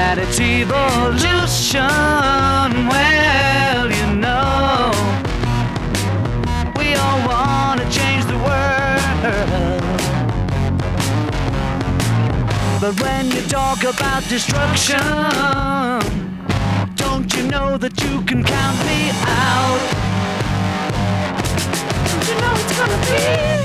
that it's evolution. Well, you know, we all want to change the world. But when you talk about destruction, don't you know that you can count me out? Don't you know it's gonna be